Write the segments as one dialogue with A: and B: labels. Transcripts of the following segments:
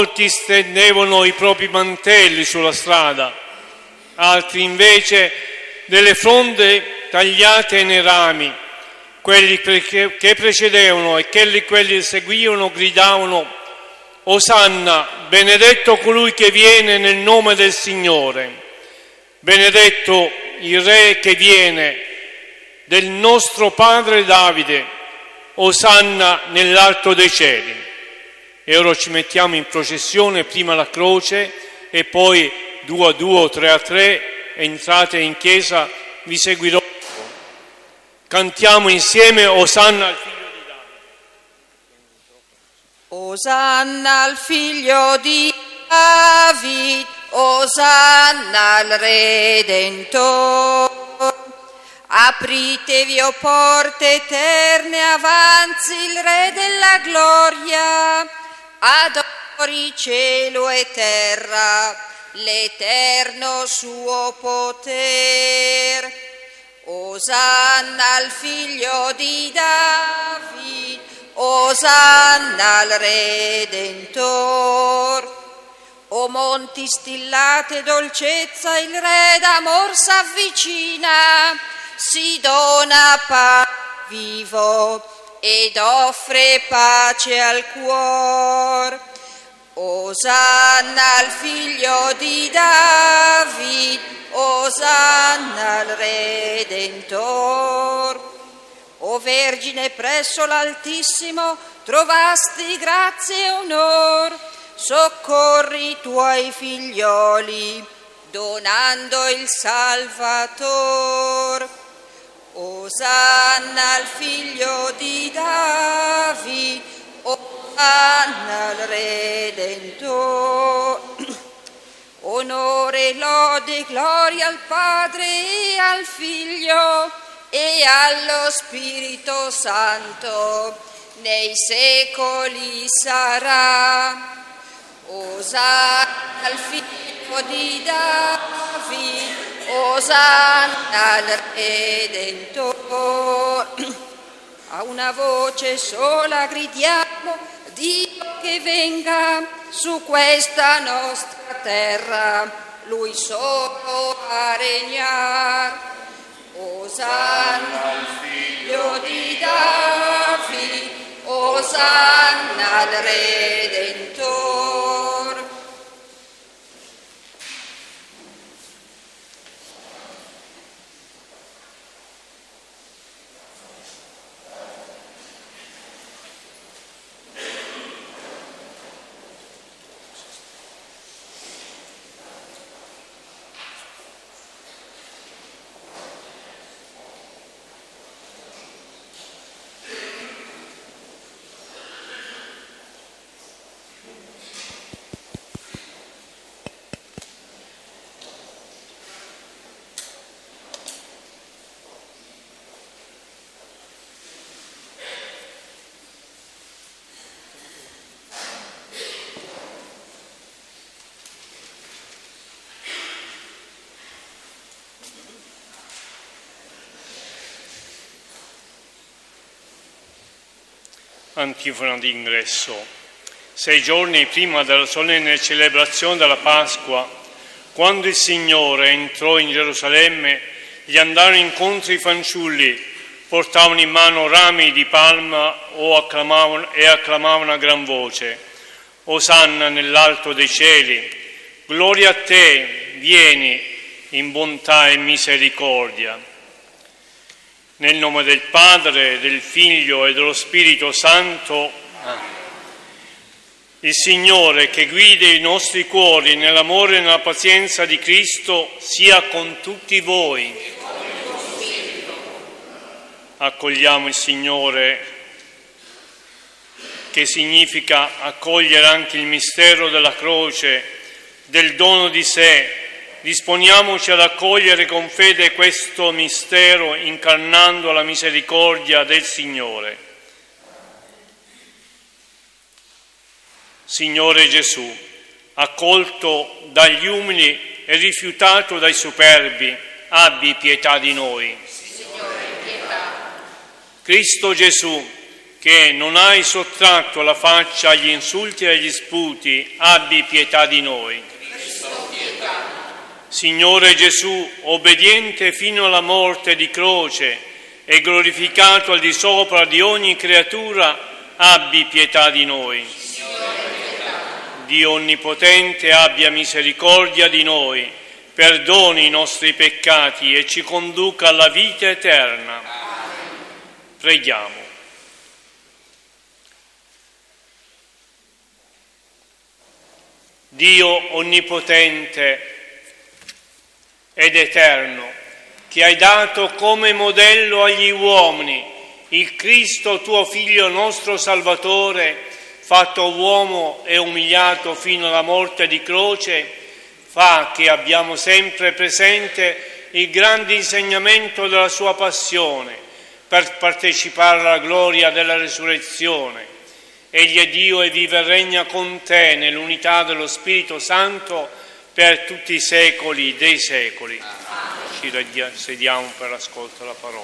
A: Molti stendevano i propri mantelli sulla strada, altri invece delle fronde tagliate nei rami. Quelli che precedevano e quelli che seguivano gridavano: Osanna, benedetto colui che viene nel nome del Signore, benedetto il Re che viene del nostro padre Davide, Osanna nell'alto dei cieli. E ora ci mettiamo in processione, prima la croce e poi 2 a 2 o 3 a 3, entrate in chiesa, vi seguirò. Cantiamo insieme Osanna al figlio di Davide.
B: Osanna al figlio di Davide, Osanna al Redentore. Apritevi, o porte eterne, avanzi il Re della gloria. Adori cielo e terra, l'eterno suo poter. Osanna al figlio di David, Osanna al Redentor. O monti stillate dolcezza, il Re d'amor s'avvicina, si dona pace vivo ed offre pace al cuor. Osanna al figlio di David, Osanna al Redentor. O Vergine presso l'Altissimo, trovasti grazie e onor, soccorri i tuoi figlioli, donando il Salvator. Osanna al figlio di David, Osanna al Redentor. Onore, lode e gloria al Padre e al Figlio e allo Spirito Santo, nei secoli sarà. Osanna al figlio di David, Osanna al Redentor. A una voce sola gridiamo: Dio che venga su questa nostra terra, Lui solo a regnar. Osanna al figlio di David, Osanna al Redentor.
A: Antifona d'ingresso. 6 giorni prima della solenne celebrazione della Pasqua, quando il Signore entrò in Gerusalemme, gli andarono incontro i fanciulli, portavano in mano rami di palma e acclamavano a gran voce: Osanna nell'alto dei cieli, gloria a te, vieni in bontà e misericordia. Nel nome del Padre, del Figlio e dello Spirito Santo. Amen. Il Signore, che guida i nostri cuori nell'amore e nella pazienza di Cristo, sia con tutti voi. Accogliamo il Signore, che significa accogliere anche il mistero della croce, del dono di sé. Disponiamoci ad accogliere con fede questo mistero, incarnando la misericordia del Signore. Signore Gesù, accolto dagli umili e rifiutato dai superbi, abbi pietà di noi.
B: Signore, pietà.
A: Cristo Gesù, che non hai sottratto la faccia agli insulti e agli sputi, abbi pietà di noi. Signore Gesù, obbediente fino alla morte di croce e glorificato al di sopra di ogni creatura, abbi pietà di noi. Dio Onnipotente, abbia misericordia di noi, perdoni i nostri peccati e ci conduca alla vita eterna. Preghiamo. Dio Onnipotente ed Eterno, che hai dato come modello agli uomini il Cristo, tuo Figlio, nostro Salvatore, fatto uomo e umiliato fino alla morte di croce, fa che abbiamo sempre presente il grande insegnamento della sua passione per partecipare alla gloria della resurrezione. Egli è Dio e vive e regna con te nell'unità dello Spirito Santo per tutti i secoli dei secoli. Ci sediamo per l'ascolto della parola.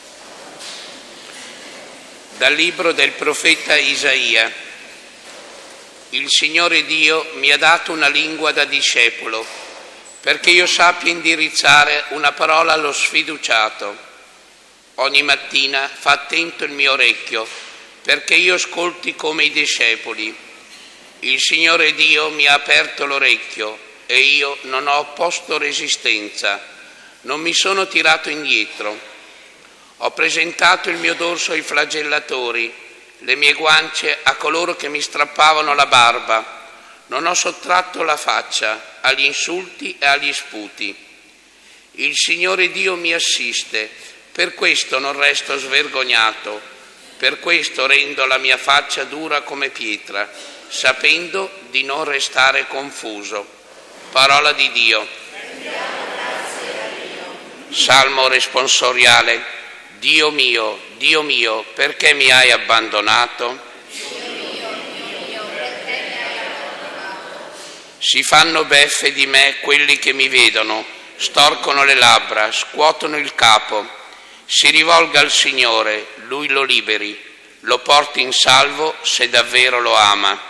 C: Dal libro del profeta Isaia. Il Signore Dio mi ha dato una lingua da discepolo, perché io sappia indirizzare una parola allo sfiduciato. Ogni mattina fa attento il mio orecchio, perché io ascolti come i discepoli. Il Signore Dio mi ha aperto l'orecchio e io non ho opposto resistenza, non mi sono tirato indietro. Ho presentato il mio dorso ai flagellatori, le mie guance a coloro che mi strappavano la barba. Non ho sottratto la faccia agli insulti e agli sputi. Il Signore Dio mi assiste, per questo non resto svergognato. Per questo rendo la mia faccia dura come pietra, sapendo di non restare confuso. Parola di Dio. Salmo responsoriale. Dio mio, perché mi hai abbandonato? Si fanno beffe di me quelli che mi vedono, storcono le labbra, scuotono il capo. Si rivolga al Signore, Lui lo liberi, lo porti in salvo se davvero lo ama.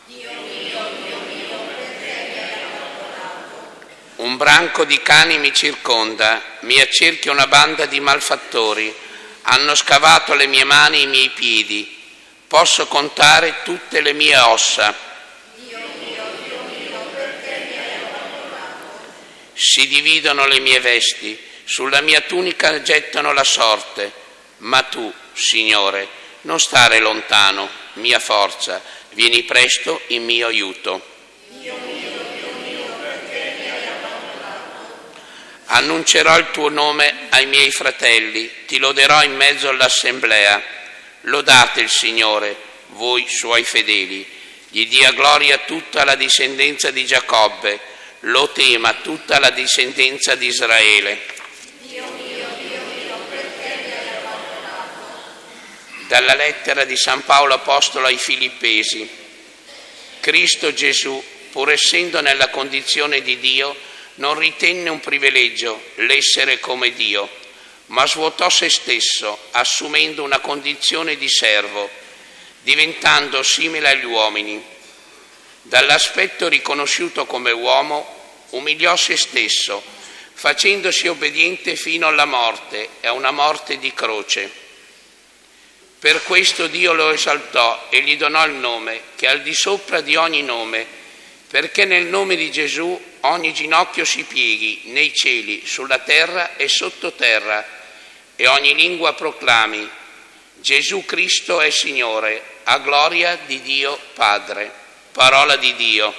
C: Un branco di cani mi circonda, mi accerchia una banda di malfattori, hanno scavato le mie mani e i miei piedi, posso contare tutte le mie ossa. Si dividono le mie vesti, sulla mia tunica gettano la sorte, ma tu, Signore, non stare lontano, mia forza, vieni presto in mio aiuto. Annuncerò il tuo nome ai miei fratelli, ti loderò in mezzo all'assemblea. Lodate il Signore, voi suoi fedeli, gli dia gloria tutta la discendenza di Giacobbe, lo tema tutta la discendenza di Israele. Dalla lettera di San Paolo Apostolo ai Filippesi. Cristo Gesù, pur essendo nella condizione di Dio, non ritenne un privilegio l'essere come Dio, ma svuotò se stesso, assumendo una condizione di servo, diventando simile agli uomini. Dall'aspetto riconosciuto come uomo, umiliò se stesso, facendosi obbediente fino alla morte e a una morte di croce. Per questo Dio lo esaltò e gli donò il nome, che è al di sopra di ogni nome, perché nel nome di Gesù ogni ginocchio si pieghi, nei cieli, sulla terra e sottoterra, e ogni lingua proclami: Gesù Cristo è Signore, a gloria di Dio Padre. Parola di Dio.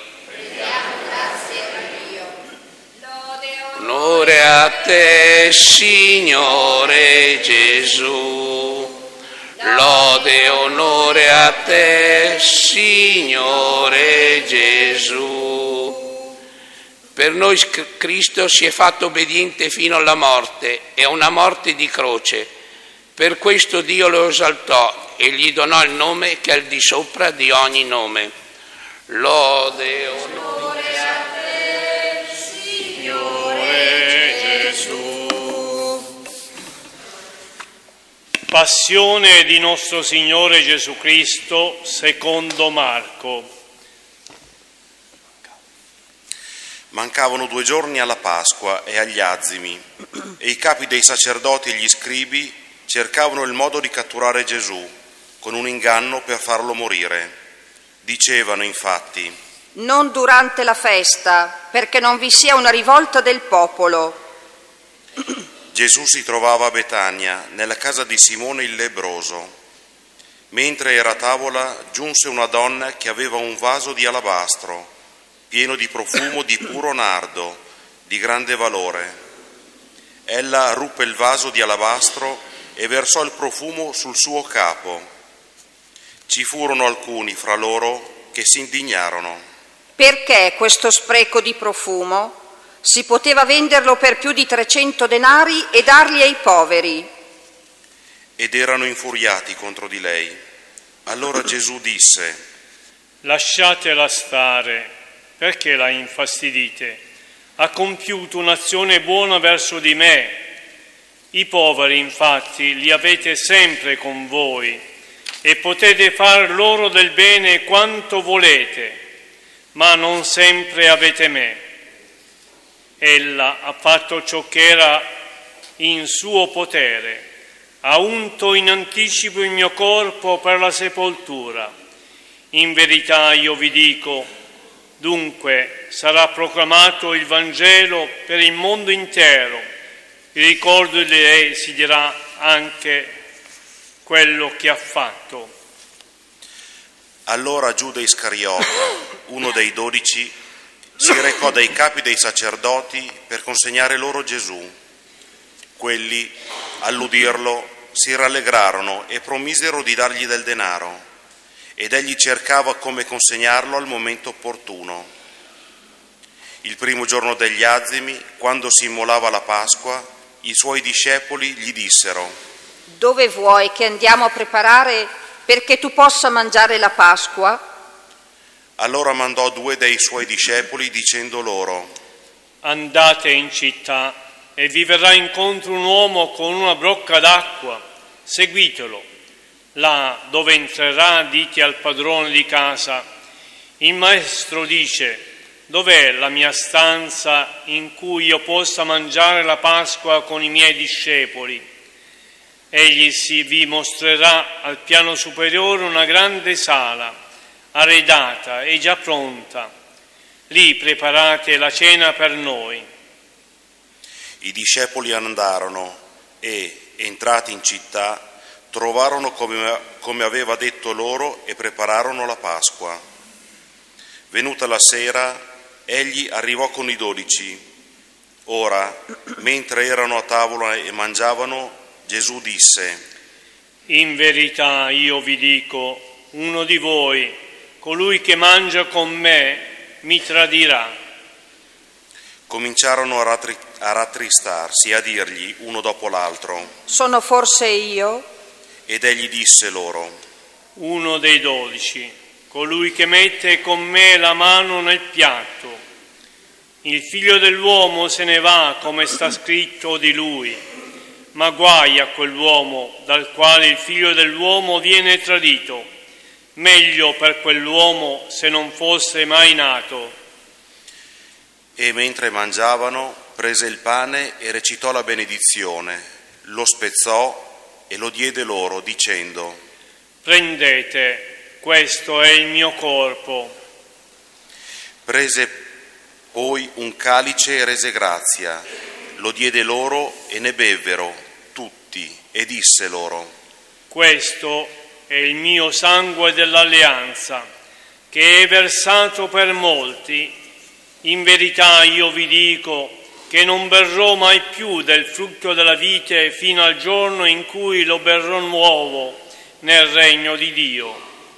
C: Onore a te, Signore Gesù. Lode e onore a te, Signore Gesù. Per noi Cristo si è fatto obbediente fino alla morte e a una morte di croce. Per questo Dio lo esaltò e gli donò il nome che è al di sopra di ogni nome. Lode e onore a te, Signore Gesù.
A: Passione di nostro Signore Gesù Cristo secondo Marco.
D: Mancavano 2 giorni alla Pasqua e agli azimi, e i capi dei sacerdoti e gli scribi cercavano il modo di catturare Gesù con un inganno per farlo morire. Dicevano infatti:
B: non durante la festa, perché non vi sia una rivolta del popolo.
D: Gesù si trovava a Betania, nella casa di Simone il lebbroso. Mentre era a tavola, giunse una donna che aveva un vaso di alabastro, pieno di profumo di puro nardo, di grande valore. Ella ruppe il vaso di alabastro e versò il profumo sul suo capo. Ci furono alcuni fra loro che si indignarono.
B: Perché questo spreco di profumo? Si poteva venderlo per più di 300 denari e darli ai poveri.
D: Ed erano infuriati contro di lei. Allora Gesù disse:
A: lasciatela stare, perché la infastidite? Ha compiuto un'azione buona verso di me. I poveri, infatti, li avete sempre con voi e potete far loro del bene quanto volete, ma non sempre avete me. Ella ha fatto ciò che era in suo potere, ha unto in anticipo il mio corpo per la sepoltura. In verità io vi dico, dunque sarà proclamato il Vangelo per il mondo intero. Il ricordo di lei si dirà anche quello che ha fatto.
D: Allora Giuda Iscariota, uno dei 12, si recò dai capi dei sacerdoti per consegnare loro Gesù. Quelli, all'udirlo, si rallegrarono e promisero di dargli del denaro, ed egli cercava come consegnarlo al momento opportuno. Il primo giorno degli azimi, quando si immolava la Pasqua, i suoi discepoli gli dissero:
B: dove vuoi che andiamo a preparare perché tu possa mangiare la Pasqua?
D: Allora mandò 2 dei suoi discepoli dicendo loro:
A: andate in città e vi verrà incontro un uomo con una brocca d'acqua, seguitelo. Là dove entrerà dite al padrone di casa: il maestro dice, dov'è la mia stanza in cui io possa mangiare la Pasqua con i miei discepoli? Egli vi mostrerà al piano superiore una grande sala, arredata e già pronta. Lì preparate la cena per noi.
D: I discepoli andarono e, entrati in città, trovarono come aveva detto loro e prepararono la Pasqua. Venuta la sera, egli arrivò con i 12. Ora, mentre erano a tavola e mangiavano, Gesù disse:
A: in verità io vi dico, uno di voi, colui che mangia con me, mi tradirà.
D: Cominciarono a rattristarsi e a dirgli uno dopo l'altro:
B: sono forse io?
D: Ed egli disse loro:
A: uno dei 12, colui che mette con me la mano nel piatto. Il figlio dell'uomo se ne va come sta scritto di lui, ma guai a quell'uomo dal quale il figlio dell'uomo viene tradito. Meglio per quell'uomo se non fosse mai nato.
D: E mentre mangiavano, prese il pane e recitò la benedizione, lo spezzò e lo diede loro, dicendo:
A: prendete, questo è il mio corpo.
D: Prese poi un calice e rese grazia, lo diede loro e ne bevvero tutti, e disse loro:
A: questo è il mio sangue dell'alleanza, che è versato per molti. In verità io vi dico che non berrò mai più del frutto della vite fino al giorno in cui lo berrò nuovo nel regno di Dio.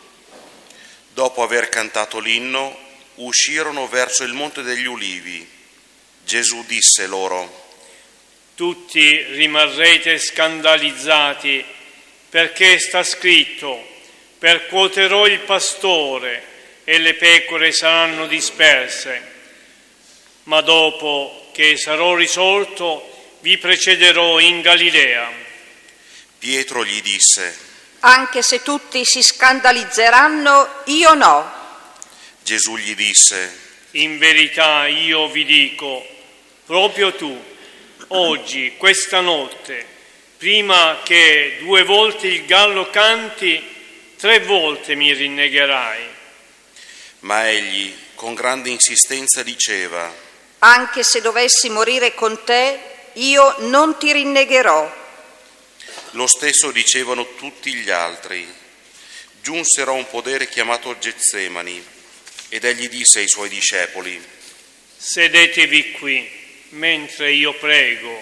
D: Dopo aver cantato l'inno, uscirono verso il Monte degli Ulivi. Gesù disse loro:
A: tutti rimarrete scandalizzati, perché sta scritto: percuoterò il pastore e le pecore saranno disperse. Ma dopo che sarò risorto vi precederò in Galilea.
D: Pietro gli disse:
B: anche se tutti si scandalizzeranno, io no.
D: Gesù gli disse:
A: in verità io vi dico, proprio tu, oggi, questa notte, prima che 2 volte il gallo canti, 3 volte mi rinnegherai.
D: Ma egli, con grande insistenza, diceva:
B: anche se dovessi morire con te, io non ti rinnegherò.
D: Lo stesso dicevano tutti gli altri. Giunsero a un podere chiamato Getsemani, ed egli disse ai suoi discepoli:
A: sedetevi qui, mentre io prego.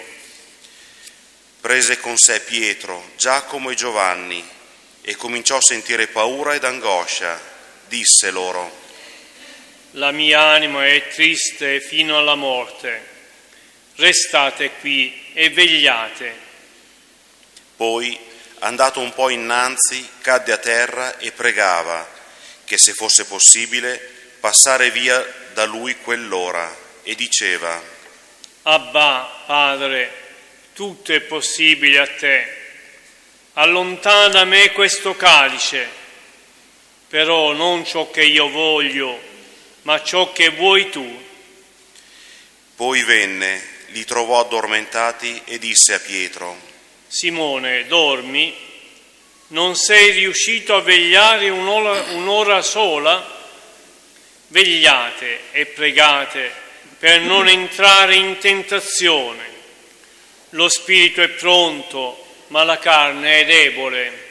D: Prese con sé Pietro, Giacomo e Giovanni, e cominciò a sentire paura ed angoscia. Disse loro:
A: la mia anima è triste fino alla morte. Restate qui e vegliate.
D: Poi, andato un po' innanzi, cadde a terra e pregava che, se fosse possibile, passare via da lui quell'ora, e diceva:
A: Abbà, Padre, tutto è possibile a te. Allontana da me questo calice, però non ciò che io voglio, ma ciò che vuoi tu.
D: Poi venne, li trovò addormentati e disse a Pietro:
A: Simone, dormi? Non sei riuscito a vegliare un'ora sola? Vegliate e pregate per non entrare in tentazione. Lo spirito è pronto, ma la carne è debole.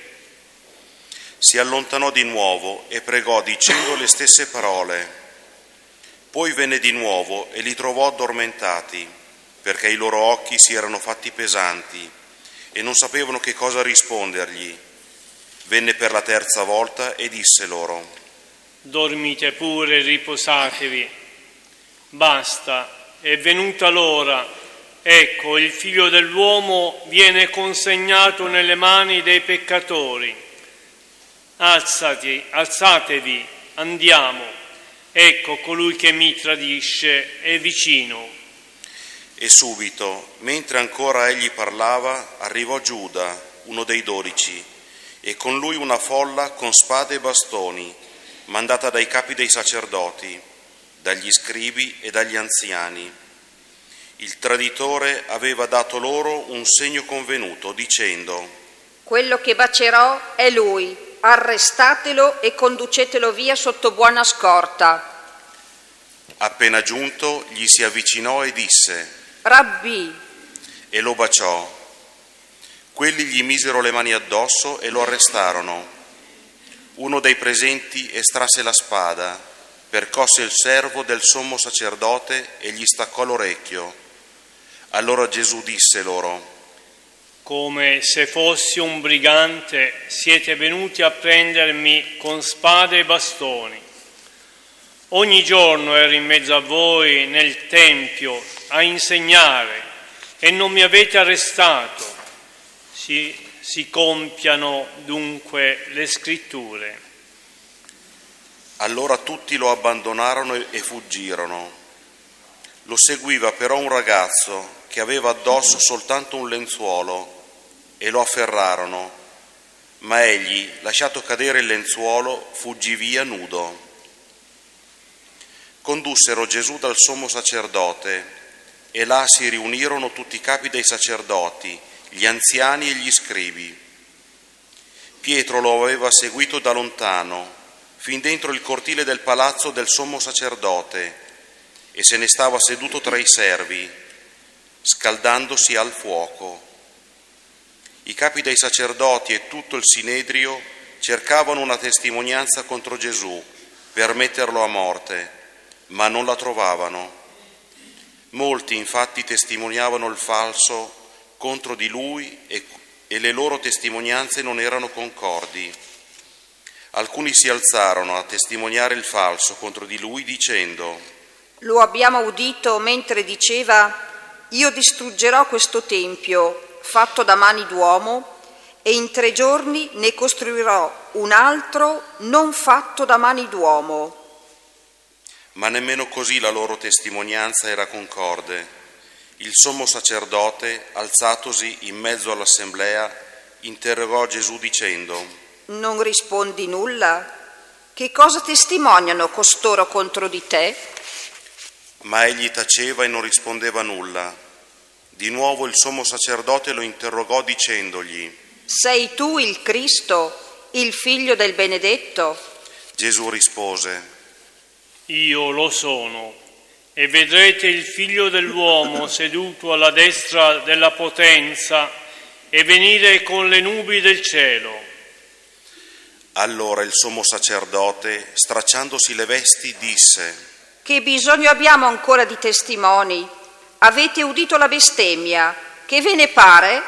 D: Si allontanò di nuovo e pregò dicendo le stesse parole. Poi venne di nuovo e li trovò addormentati, perché i loro occhi si erano fatti pesanti e non sapevano che cosa rispondergli. Venne per la 3ª volta e disse loro:
A: dormite pure e riposatevi. Basta, è venuta l'ora. Ecco, il Figlio dell'uomo viene consegnato nelle mani dei peccatori. Alzatevi, andiamo. Ecco, colui che mi tradisce è vicino.
D: E subito, mentre ancora egli parlava, arrivò Giuda, uno dei 12, e con lui una folla con spade e bastoni, mandata dai capi dei sacerdoti, dagli scribi e dagli anziani. Il traditore aveva dato loro un segno convenuto, dicendo:
B: quello che bacerò è lui, arrestatelo e conducetelo via sotto buona scorta.
D: Appena giunto, gli si avvicinò e disse:
B: Rabbì,
D: e lo baciò. Quelli gli misero le mani addosso e lo arrestarono. Uno dei presenti estrasse la spada, percosse il servo del sommo sacerdote e gli staccò l'orecchio. Allora Gesù disse loro:
A: come se fossi un brigante siete venuti a prendermi con spade e bastoni. Ogni giorno ero in mezzo a voi nel Tempio a insegnare e non mi avete arrestato. Si compiano dunque le scritture.
D: Allora tutti lo abbandonarono e fuggirono. Lo seguiva però un ragazzo che aveva addosso soltanto un lenzuolo, e lo afferrarono, ma egli, lasciato cadere il lenzuolo, fuggì via nudo. Condussero Gesù dal sommo sacerdote, e là si riunirono tutti i capi dei sacerdoti, gli anziani e gli scribi. Pietro lo aveva seguito da lontano, fin dentro il cortile del palazzo del sommo sacerdote, e se ne stava seduto tra i servi, scaldandosi al fuoco. I capi dei sacerdoti e tutto il sinedrio cercavano una testimonianza contro Gesù per metterlo a morte, ma non la trovavano. Molti infatti testimoniavano il falso contro di lui e le loro testimonianze non erano concordi. Alcuni si alzarono a testimoniare il falso contro di lui dicendo:
B: lo abbiamo udito mentre diceva: io distruggerò questo tempio fatto da mani d'uomo e in 3 giorni ne costruirò un altro non fatto da mani d'uomo.
D: Ma nemmeno così la loro testimonianza era concorde. Il sommo sacerdote, alzatosi in mezzo all'assemblea, interrogò Gesù dicendo:
B: Non rispondi nulla? Che cosa testimoniano costoro contro di te?
D: Ma egli taceva e non rispondeva nulla. Di nuovo il sommo sacerdote lo interrogò dicendogli:
B: Sei tu il Cristo, il figlio del benedetto?
D: Gesù rispose:
A: Io lo sono, e vedrete il figlio dell'uomo seduto alla destra della potenza e venire con le nubi del cielo.
D: Allora il sommo sacerdote, stracciandosi le vesti, disse:
B: Che bisogno abbiamo ancora di testimoni? Avete udito la bestemmia, che ve ne pare?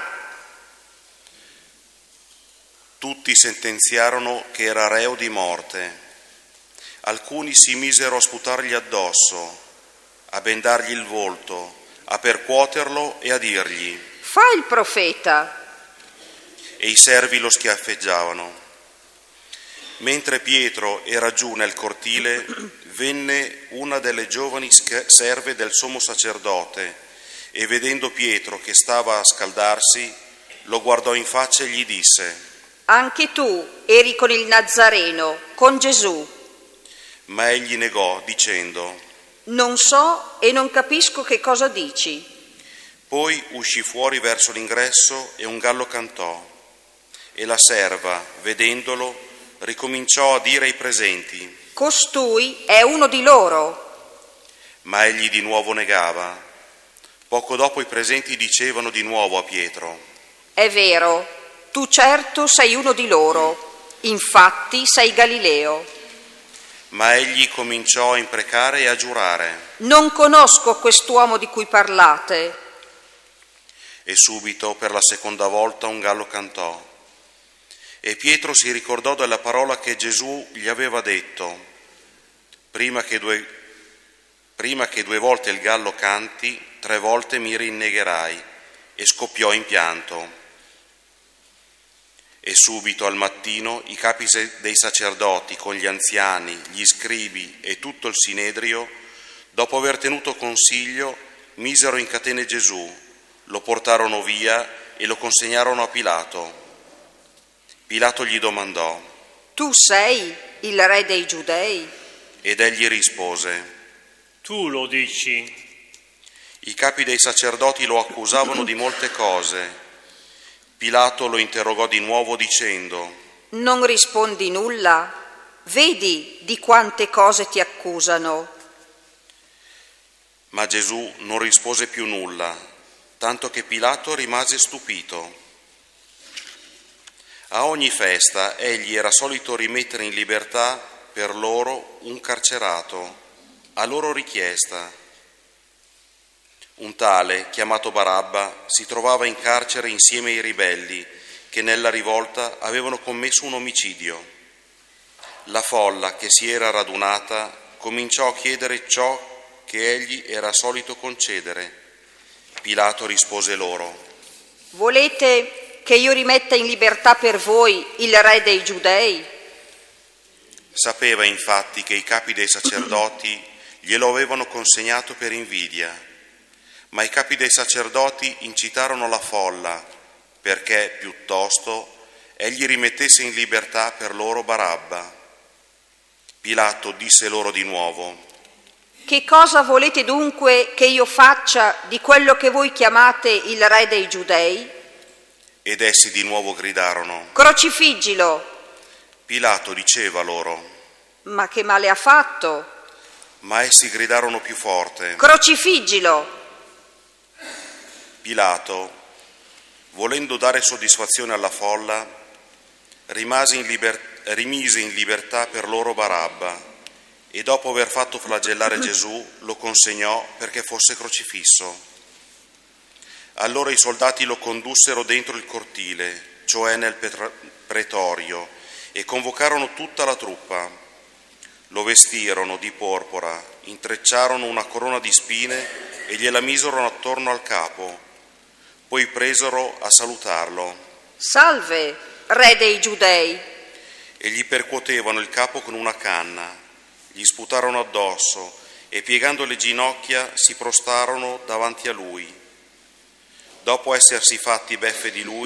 D: Tutti sentenziarono che era reo di morte. Alcuni si misero a sputargli addosso, a bendargli il volto, a percuoterlo e a dirgli:
B: Fa il profeta.
D: E i servi lo schiaffeggiavano. Mentre Pietro era giù nel cortile, venne una delle giovani serve del sommo sacerdote e, vedendo Pietro che stava a scaldarsi, lo guardò in faccia e gli disse:
B: Anche tu eri con il Nazareno, con Gesù.
D: Ma egli negò, dicendo:
B: Non so e non capisco che cosa dici.
D: Poi uscì fuori verso l'ingresso e un gallo cantò. E la serva, vedendolo, ricominciò a dire ai presenti:
B: Costui è uno di loro.
D: Ma egli di nuovo negava. Poco dopo i presenti dicevano di nuovo a Pietro:
B: È vero, tu certo sei uno di loro, infatti sei Galileo.
D: Ma egli cominciò a imprecare e a giurare.
B: Non conosco quest'uomo di cui parlate.
D: E subito per la seconda volta un gallo cantò. E Pietro si ricordò della parola che Gesù gli aveva detto: prima che due volte il gallo canti, 3 volte mi rinnegherai, e scoppiò in pianto. E subito al mattino i capi dei sacerdoti con gli anziani, gli scribi e tutto il sinedrio, dopo aver tenuto consiglio, misero in catene Gesù, lo portarono via e lo consegnarono a Pilato. Pilato gli domandò:
B: Tu sei il re dei Giudei?
D: Ed egli rispose:
A: Tu lo dici.
D: I capi dei sacerdoti lo accusavano di molte cose. Pilato lo interrogò di nuovo dicendo:
B: Non rispondi nulla? Vedi di quante cose ti accusano.
D: Ma Gesù non rispose più nulla, tanto che Pilato rimase stupito. A ogni festa egli era solito rimettere in libertà per loro un carcerato, a loro richiesta. Un tale, chiamato Barabba, si trovava in carcere insieme ai ribelli che nella rivolta avevano commesso un omicidio. La folla che si era radunata cominciò a chiedere ciò che egli era solito concedere. Pilato rispose loro:
B: Volete che io rimetta in libertà per voi il re dei Giudei?
D: Sapeva infatti che i capi dei sacerdoti glielo avevano consegnato per invidia, ma i capi dei sacerdoti incitarono la folla perché, piuttosto, egli rimettesse in libertà per loro Barabba. Pilato disse loro di nuovo:
B: Che cosa volete dunque che io faccia di quello che voi chiamate il re dei Giudei?
D: Ed essi di nuovo gridarono:
B: Crocifiggilo!
D: Pilato diceva loro:
B: Ma che male ha fatto?
D: Ma essi gridarono più forte:
B: Crocifiggilo!
D: Pilato, volendo dare soddisfazione alla folla, rimise in libertà per loro Barabba e dopo aver fatto flagellare Gesù lo consegnò perché fosse crocifisso. Allora i soldati lo condussero dentro il cortile, cioè nel pretorio, e convocarono tutta la truppa. Lo vestirono di porpora, intrecciarono una corona di spine e gliela misero attorno al capo. Poi presero a salutarlo.
B: Salve, re dei Giudei!
D: E gli percuotevano il capo con una canna, gli sputarono addosso e piegando le ginocchia si prostrarono davanti a lui. Dopo essersi fatti beffe di lui,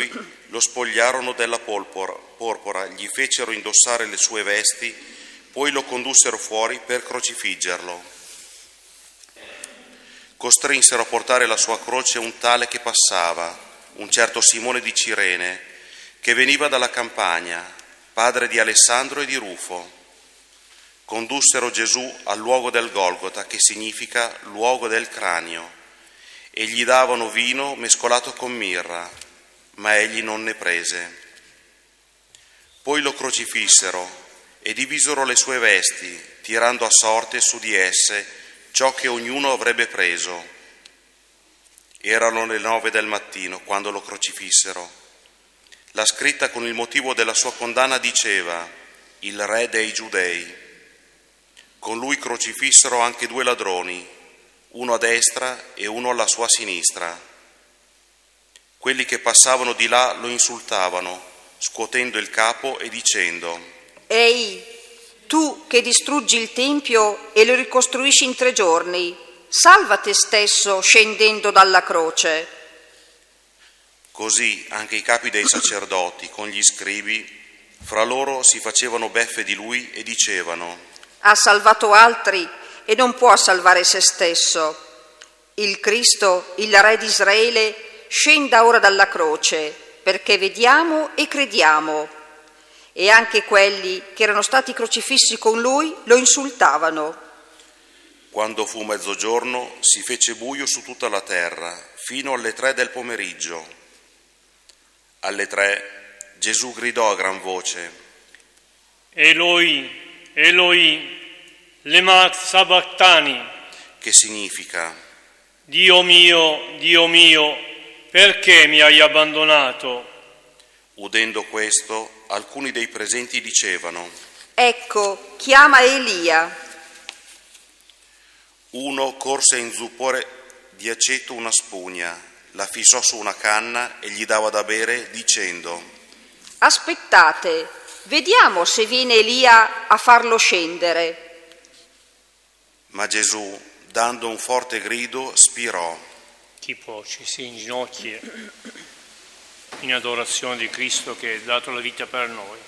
D: lo spogliarono della porpora, gli fecero indossare le sue vesti, poi lo condussero fuori per crocifiggerlo. Costrinsero a portare la sua croce un tale che passava, un certo Simone di Cirene, che veniva dalla campagna, padre di Alessandro e di Rufo. Condussero Gesù al luogo del Golgota, che significa luogo del cranio, e gli davano vino mescolato con mirra, ma egli non ne prese. Poi lo crocifissero e divisero le sue vesti, tirando a sorte su di esse ciò che ognuno avrebbe preso. Erano le 9 del mattino quando lo crocifissero. La scritta con il motivo della sua condanna diceva: il re dei Giudei. Con lui crocifissero anche 2 ladroni, uno a destra e uno alla sua sinistra. Quelli che passavano di là lo insultavano, scuotendo il capo e dicendo:
B: Ehi, tu che distruggi il Tempio e lo ricostruisci in 3 giorni, salva te stesso scendendo dalla croce.
D: Così anche i capi dei sacerdoti con gli scribi fra loro si facevano beffe di lui e dicevano:
B: Ha salvato altri e non può salvare se stesso. Il Cristo, il Re di Israele, scenda ora dalla croce, perché vediamo e crediamo. E anche quelli che erano stati crocifissi con lui lo insultavano.
D: Quando fu mezzogiorno si fece buio su tutta la terra, fino alle 3 del pomeriggio. Alle 3 Gesù gridò a gran voce:
A: Eloi, Eloi, lema sabachthani,
D: che significa:
A: Dio mio, perché mi hai abbandonato?
D: Udendo questo, alcuni dei presenti dicevano:
B: Ecco, chiama Elia.
D: Uno corse a inzuppare di aceto una spugna, la fissò su una canna e gli dava da bere, dicendo:
B: Aspettate, vediamo se viene Elia a farlo scendere.
D: Ma Gesù, dando un forte grido, spirò.
A: Chi può ci si inginocchia in adorazione di Cristo che ha dato la vita per noi.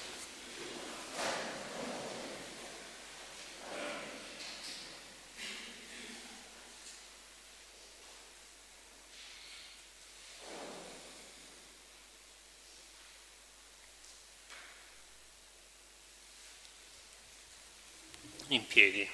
A: In piedi.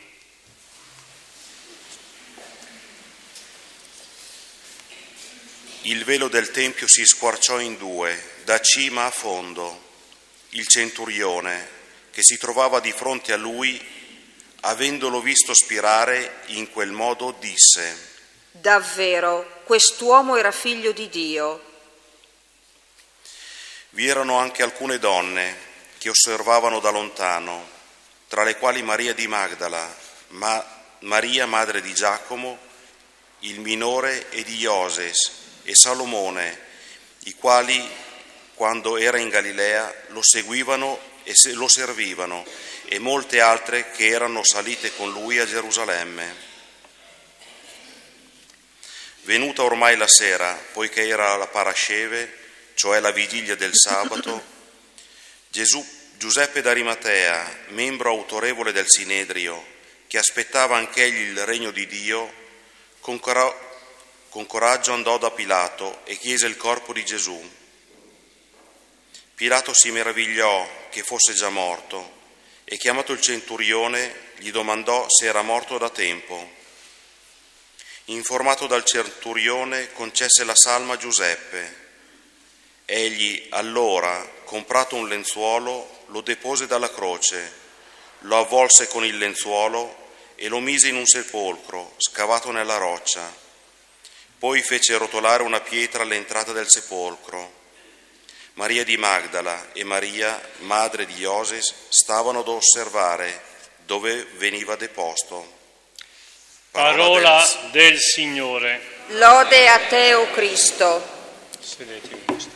D: Il velo del tempio si squarciò in 2, da cima a fondo. Il centurione, che si trovava di fronte a lui, avendolo visto spirare in quel modo, disse:
B: Davvero, quest'uomo era figlio di Dio.
D: Vi erano anche alcune donne che osservavano da lontano, tra le quali Maria di Magdala, Maria madre di Giacomo, il minore, e di Ioses, e Salomone, i quali, quando era in Galilea, lo seguivano e lo servivano, e molte altre che erano salite con lui a Gerusalemme. Venuta ormai la sera, poiché era la Parasceve, cioè la vigilia del sabato, Giuseppe d'Arimatea, membro autorevole del Sinedrio, che aspettava anch'egli il regno di Dio, con coraggio andò da Pilato e chiese il corpo di Gesù. Pilato si meravigliò che fosse già morto e, chiamato il centurione, gli domandò se era morto da tempo. Informato dal centurione, concesse la salma a Giuseppe. Egli allora, comprato un lenzuolo, lo depose dalla croce, lo avvolse con il lenzuolo e lo mise in un sepolcro scavato nella roccia. Poi fece rotolare una pietra all'entrata del sepolcro. Maria di Magdala e Maria, madre di Ioses, stavano ad osservare dove veniva deposto.
A: Parola del Signore.
B: Lode a te, o Cristo.
A: Sedetevi in questa.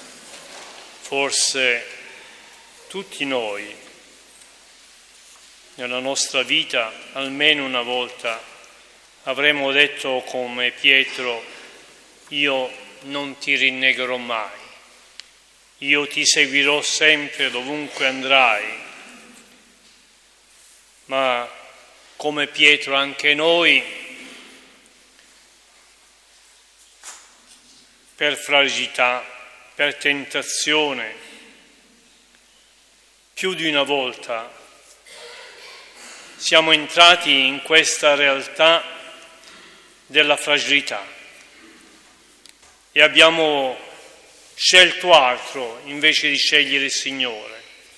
A: Forse tutti noi nella nostra vita, almeno una volta, avremo detto come Pietro: io non ti rinnegherò mai, io ti seguirò sempre dovunque andrai. Ma come Pietro anche noi, per fragilità, per tentazione, più di una volta siamo entrati in questa realtà della fragilità e abbiamo scelto altro invece di scegliere il Signore.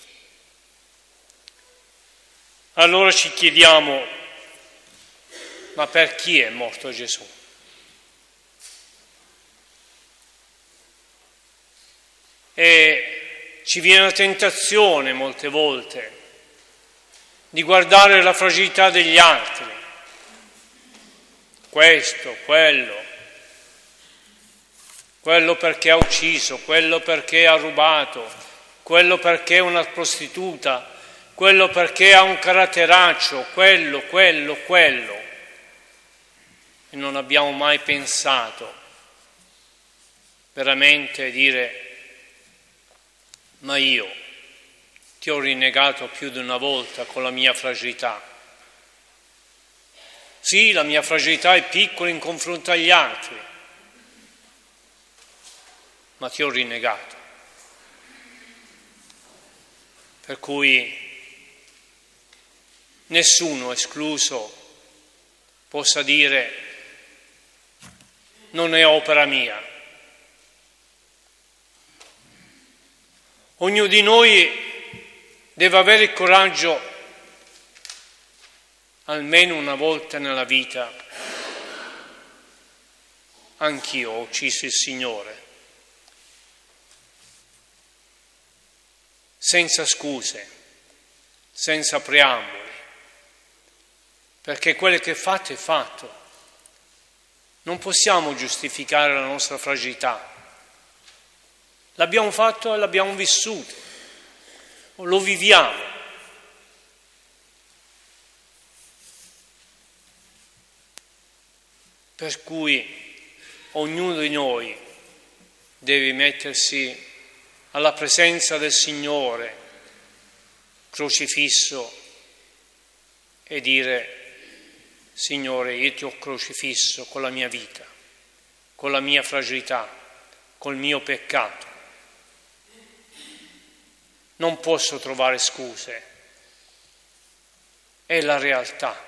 A: Allora ci chiediamo: ma per chi è morto Gesù? E ci viene la tentazione molte volte di guardare la fragilità degli altri, questo, quello perché ha ucciso, quello perché ha rubato, quello perché è una prostituta, quello perché ha un caratteraccio, quello. E non abbiamo mai pensato veramente dire: ma io ti ho rinnegato più di una volta con la mia fragilità. Sì, la mia fragilità è piccola in confronto agli altri, ma ti ho rinnegato. Per cui nessuno, escluso, possa dire: non è opera mia. Ognuno di noi deve avere il coraggio, almeno una volta nella vita: anch'io ho ucciso il Signore, senza scuse, senza preamboli, perché quello che è fatto è fatto. Non possiamo giustificare la nostra fragilità. L'abbiamo fatto e l'abbiamo vissuto, lo viviamo. Per cui ognuno di noi deve mettersi alla presenza del Signore crocifisso e dire: Signore, io ti ho crocifisso con la mia vita, con la mia fragilità, col mio peccato. Non posso trovare scuse, è la realtà.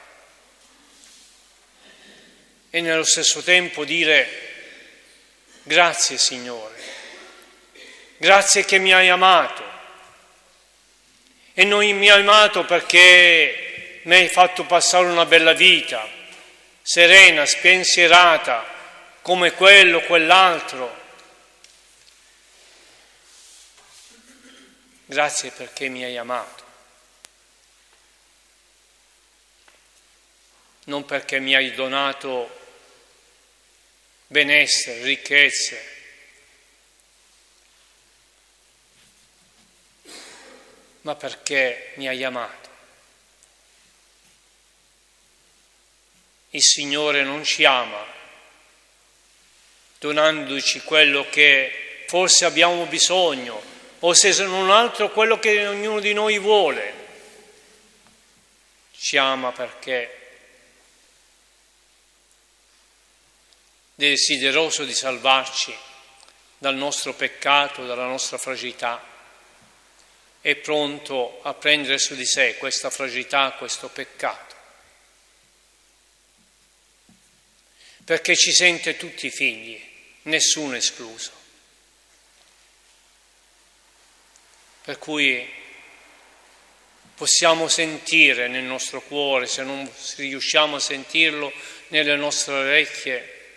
A: E nello stesso tempo dire: grazie Signore, grazie che mi hai amato. E non mi hai amato perché mi hai fatto passare una bella vita, serena, spensierata, come quello, quell'altro. Grazie perché mi hai amato, non perché mi hai donato benessere, ricchezze, ma perché mi hai amato. Il Signore non ci ama donandoci quello che forse abbiamo bisogno, o se non altro quello che ognuno di noi vuole. Ci ama perché desideroso di salvarci dal nostro peccato, dalla nostra fragilità, è pronto a prendere su di sé questa fragilità, questo peccato, perché ci sente tutti figli, nessuno escluso. Per cui possiamo sentire nel nostro cuore, se non riusciamo a sentirlo nelle nostre orecchie: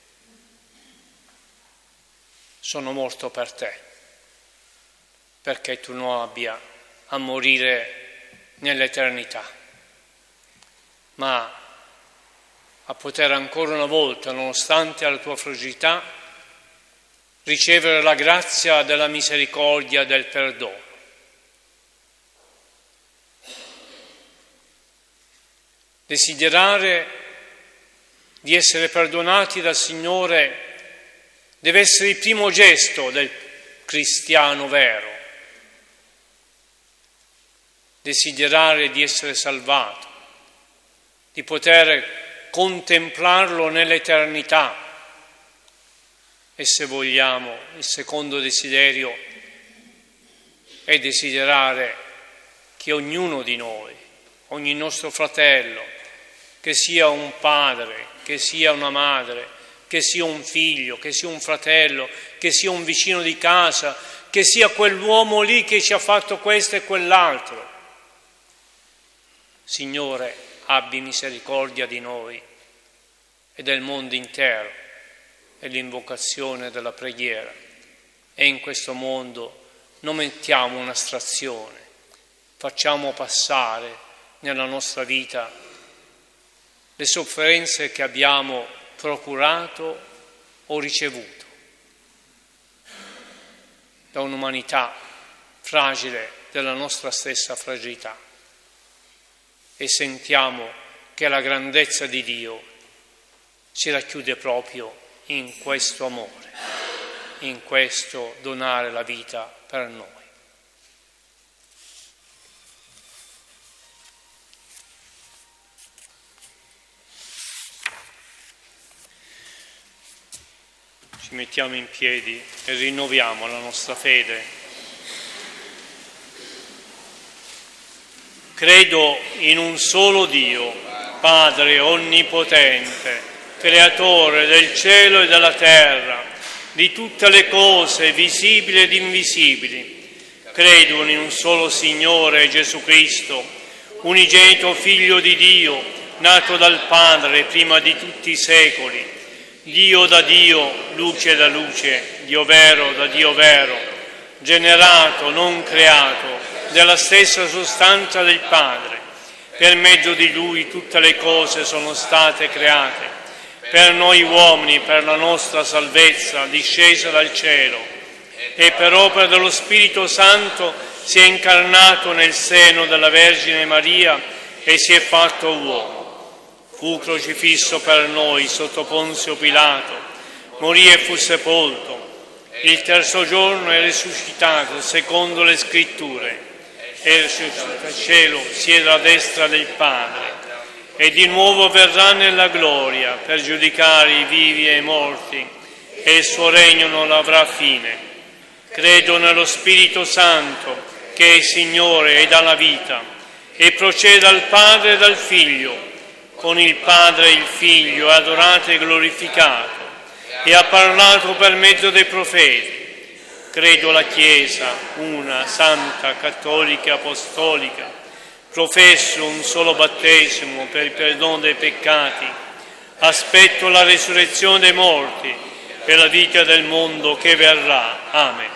A: sono morto per te, perché tu non abbia a morire nell'eternità, ma a poter ancora una volta, nonostante la tua fragilità, ricevere la grazia della misericordia, del perdono. Desiderare di essere perdonati dal Signore deve essere il primo gesto del cristiano vero. Desiderare di essere salvato, di poter contemplarlo nell'eternità. E se vogliamo, il secondo desiderio è desiderare che ognuno di noi, ogni nostro fratello, che sia un padre, che sia una madre, che sia un figlio, che sia un fratello, che sia un vicino di casa, che sia quell'uomo lì che ci ha fatto questo e quell'altro. Signore, abbi misericordia di noi e del mondo intero, è l'invocazione della preghiera. E in questo mondo non mettiamo un'astrazione, facciamo passare nella nostra vita le sofferenze che abbiamo procurato o ricevuto da un'umanità fragile della nostra stessa fragilità. E sentiamo che la grandezza di Dio si racchiude proprio in questo amore, in questo donare la vita per noi. Ci mettiamo in piedi e rinnoviamo la nostra fede. Credo in un solo Dio, Padre onnipotente, creatore del cielo e della terra, di tutte le cose visibili ed invisibili. Credo in un solo Signore Gesù Cristo, unigenito Figlio di Dio, nato dal Padre prima di tutti i secoli, Dio da Dio, luce da luce, Dio vero da Dio vero, generato, non creato, della stessa sostanza del Padre. Per mezzo di Lui tutte le cose sono state create, per noi uomini, per la nostra salvezza, discesa dal cielo, e per opera dello Spirito Santo si è incarnato nel seno della Vergine Maria e si è fatto uomo. Fu crocifisso per noi sotto Ponzio Pilato, morì e fu sepolto. Il terzo giorno è risuscitato secondo le Scritture, è risuscitato al cielo, siede alla destra del Padre, e di nuovo verrà nella gloria per giudicare i vivi e i morti, e il suo regno non avrà fine. Credo nello Spirito Santo, che è Signore e dà la vita, e procede dal Padre e dal Figlio. Con il Padre e il Figlio è adorato e glorificato, e ha parlato per mezzo dei profeti. Credo la Chiesa, una, santa, cattolica e apostolica. Professo un solo battesimo per il perdono dei peccati. Aspetto la resurrezione dei morti e la vita del mondo che verrà. Amen.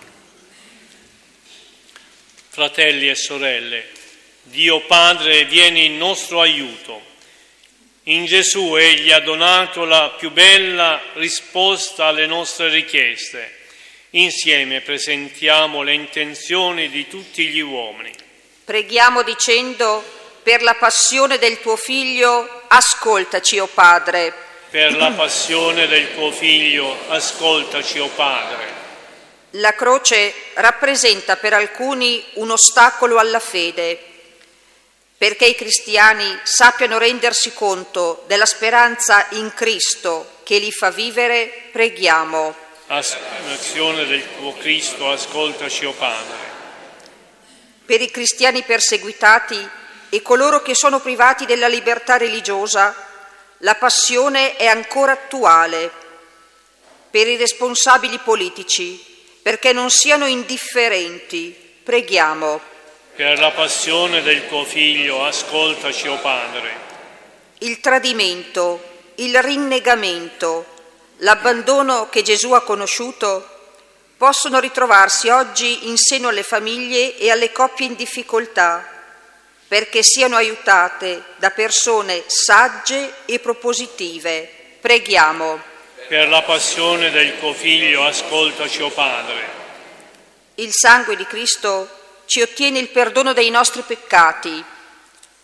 A: Fratelli e sorelle, Dio Padre viene in nostro aiuto. In Gesù Egli ha donato la più bella risposta alle nostre richieste. Insieme presentiamo le intenzioni di tutti gli uomini.
B: Preghiamo dicendo: per la passione del tuo Figlio, ascoltaci, o Padre.
A: Per la passione del tuo Figlio, ascoltaci, o Padre.
B: La croce rappresenta per alcuni un ostacolo alla fede. Perché i cristiani sappiano rendersi conto della speranza in Cristo che li fa vivere, preghiamo.
A: Azione del tuo Cristo, ascoltaci, o Padre.
B: Per i cristiani perseguitati e coloro che sono privati della libertà religiosa, la passione è ancora attuale. Per i responsabili politici, perché non siano indifferenti, preghiamo.
A: Per la passione del tuo Figlio, ascoltaci, o Padre.
B: Il tradimento, il rinnegamento, l'abbandono che Gesù ha conosciuto possono ritrovarsi oggi in seno alle famiglie e alle coppie in difficoltà, perché siano aiutate da persone sagge e propositive. Preghiamo.
A: Per la passione del tuo Figlio, ascoltaci, o Padre.
B: Il sangue di Cristo ci ottiene il perdono dei nostri peccati.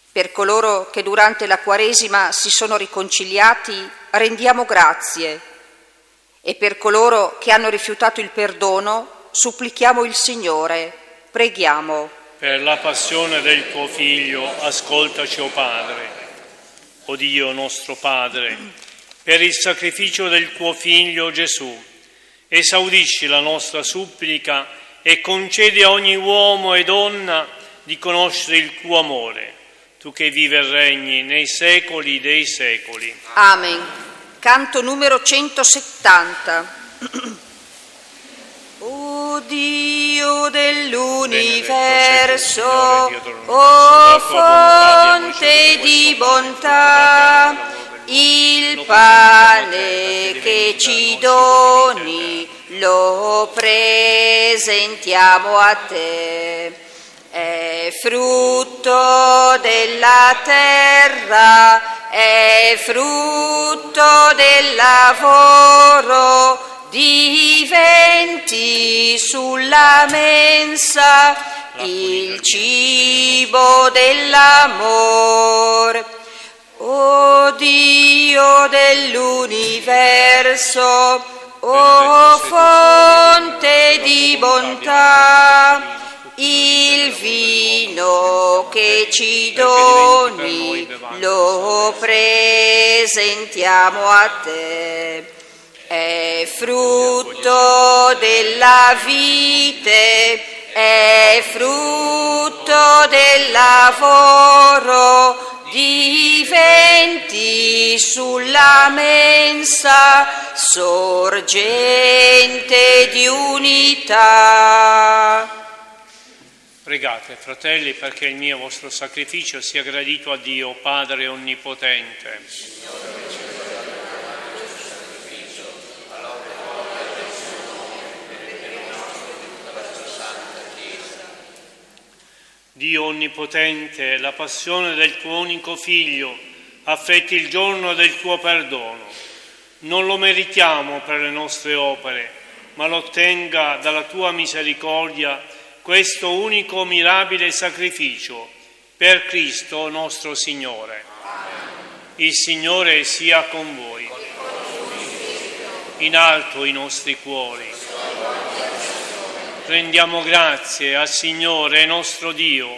B: Per coloro che durante la Quaresima si sono riconciliati, rendiamo grazie. E per coloro che hanno rifiutato il perdono, supplichiamo il Signore, preghiamo.
A: Per la passione del tuo Figlio, ascoltaci, o Padre. O Dio nostro Padre, per il sacrificio del tuo Figlio Gesù, esaudisci la nostra supplica e concedi a ogni uomo e donna di conoscere il tuo amore, tu che vivi e regni nei secoli dei secoli.
B: Amen. Canto numero 170. O Dio dell'universo, o fonte di bontà, il pane che ci doni lo presentiamo a te. È frutto della terra, è frutto del lavoro di venti sulla mensa, il cibo dell'amor. O Dio dell'universo, o fonte di bontà, il vino che ci doni lo presentiamo a te. È frutto della vite, è frutto del lavoro di venti sulla mensa, sorgente di unità.
A: Pregate, fratelli, perché il mio vostro sacrificio sia gradito a Dio, Padre Onnipotente. Dio Onnipotente, la passione del tuo unico Figlio affetti il giorno del tuo perdono. Non lo meritiamo per le nostre opere, ma lo ottenga dalla tua misericordia questo unico mirabile sacrificio, per Cristo nostro Signore. Il Signore sia con voi. In alto i nostri cuori. Rendiamo grazie al Signore nostro Dio.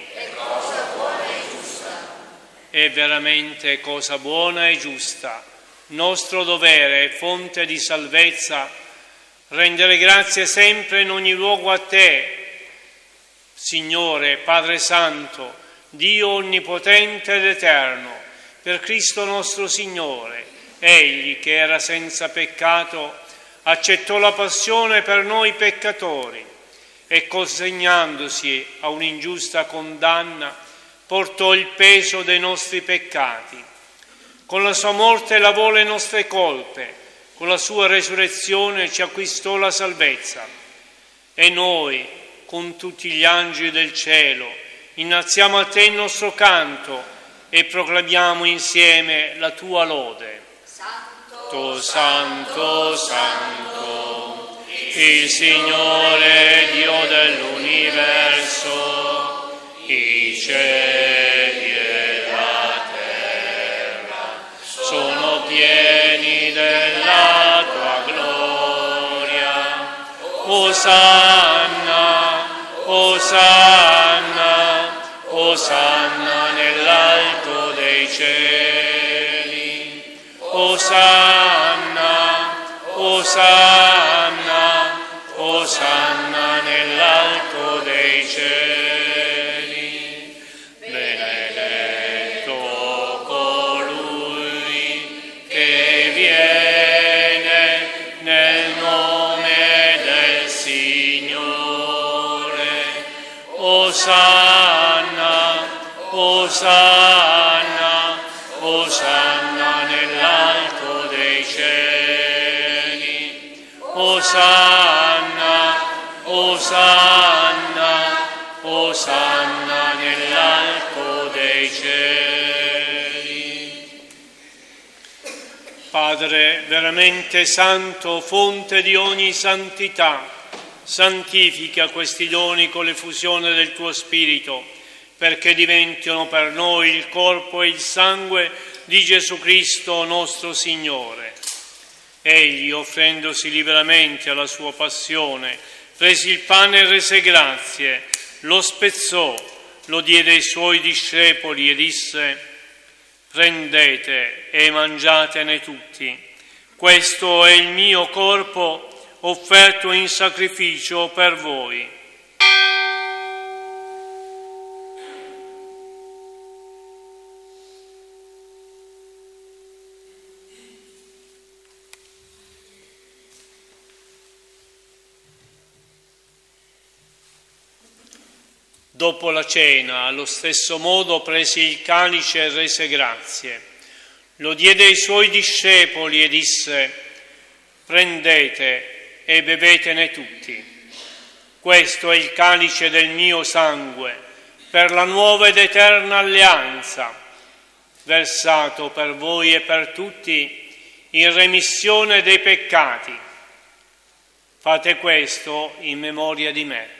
A: È veramente cosa buona e giusta, nostro dovere e fonte di salvezza, rendere grazie sempre in ogni luogo a te, Signore, Padre Santo, Dio Onnipotente ed Eterno, per Cristo nostro Signore. Egli, che era senza peccato, accettò la passione per noi peccatori e, consegnandosi a un'ingiusta condanna, portò il peso dei nostri peccati. Con la sua morte lavò le nostre colpe, con la sua resurrezione ci acquistò la salvezza. E noi, con tutti gli angeli del cielo, innalziamo a te il nostro canto e proclamiamo insieme la tua lode. Santo, Santo, Santo, il Signore Dio dell'universo, i cieli e la terra sono pieni della tua gloria. Osanna, Osanna, Osanna nell'alto dei cieli. Osanna, Osanna, Osanna nell'alto dei cieli. Benedetto colui che viene nel nome del Signore. Osanna, Osanna, Osanna nell'alto dei cieli. Osanna, Osanna, Osanna nell'alto dei cieli. Padre veramente santo, fonte di ogni santità, santifica questi doni con l'effusione del tuo Spirito, perché diventino per noi il corpo e il sangue di Gesù Cristo nostro Signore. Egli, offrendosi liberamente alla sua passione, prese il pane e rese grazie, lo spezzò, lo diede ai suoi discepoli e disse: prendete e mangiatene tutti, questo è il mio corpo offerto in sacrificio per voi. Dopo la cena, allo stesso modo, prese il calice e rese grazie. Lo diede ai suoi discepoli e disse: prendete e bevetene tutti. Questo è il calice del mio sangue, per la nuova ed eterna alleanza, versato per voi e per tutti in remissione dei peccati. Fate questo in memoria di me.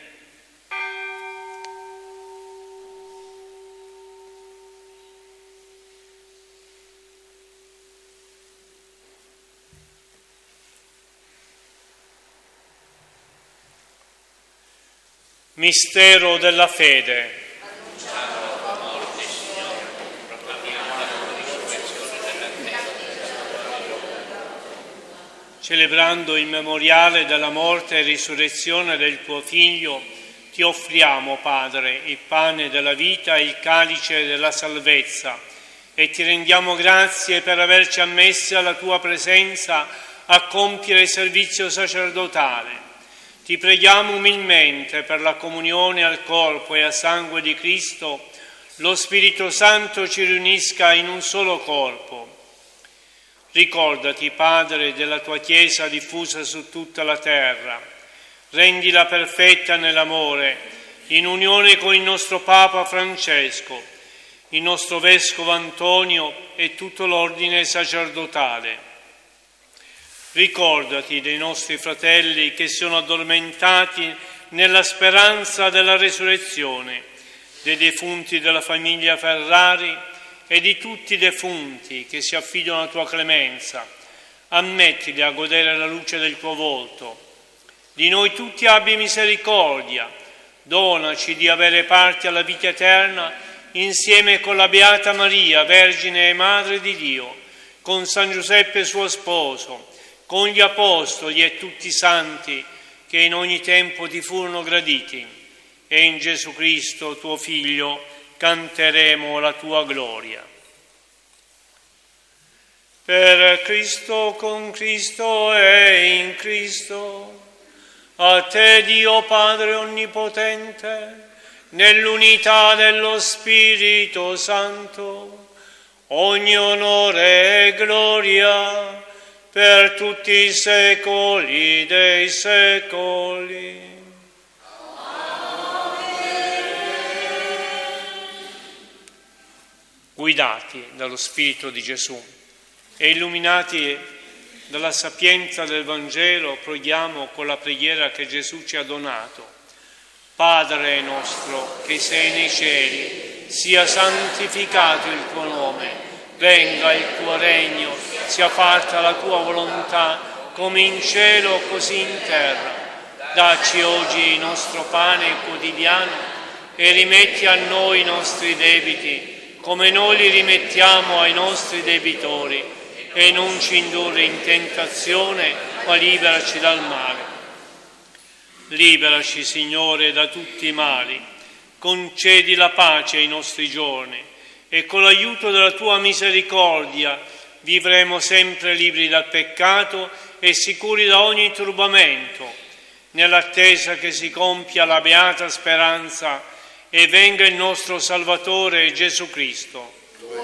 A: Mistero della fede.
C: Annunciato la morte, Signore, proclamiamo la tua risurrezione dalla terra.
A: Celebrando il memoriale della morte e risurrezione del tuo Figlio, ti offriamo, Padre, il pane della vita e il calice della salvezza, e ti rendiamo grazie per averci ammessi alla tua presenza a compiere il servizio sacerdotale. Ti preghiamo umilmente per la comunione al corpo e al sangue di Cristo, lo Spirito Santo ci riunisca in un solo corpo. Ricordati, Padre, della tua Chiesa diffusa su tutta la terra. Rendila perfetta nell'amore, in unione con il nostro Papa Francesco, il nostro Vescovo Antonio e tutto l'ordine sacerdotale. Ricordati dei nostri fratelli che sono addormentati nella speranza della resurrezione, dei defunti della famiglia Ferrari e di tutti i defunti che si affidano alla tua clemenza. Ammettili a godere la luce del tuo volto. Di noi tutti abbi misericordia. Donaci di avere parte alla vita eterna insieme con la Beata Maria, Vergine e Madre di Dio, con San Giuseppe suo sposo, con gli Apostoli e tutti i santi che in ogni tempo ti furono graditi, e in Gesù Cristo, tuo Figlio, canteremo la tua gloria. Per Cristo, con Cristo e in Cristo, a te Dio Padre Onnipotente, nell'unità dello Spirito Santo, ogni onore e gloria, per tutti i secoli dei secoli. Guidati dallo Spirito di Gesù e illuminati dalla sapienza del Vangelo, preghiamo con la preghiera che Gesù ci ha donato. Padre nostro che sei nei cieli, sia santificato il tuo nome, venga il tuo regno, sia fatta la tua volontà, come in cielo così in terra. Dacci oggi il nostro pane quotidiano e rimetti a noi i nostri debiti, come noi li rimettiamo ai nostri debitori, e non ci indurre in tentazione, ma liberaci dal male. Liberaci, Signore, da tutti i mali, concedi la pace ai nostri giorni, e con l'aiuto della tua misericordia vivremo sempre liberi dal peccato e sicuri da ogni turbamento, nell'attesa che si compia la beata speranza e venga il nostro Salvatore Gesù Cristo.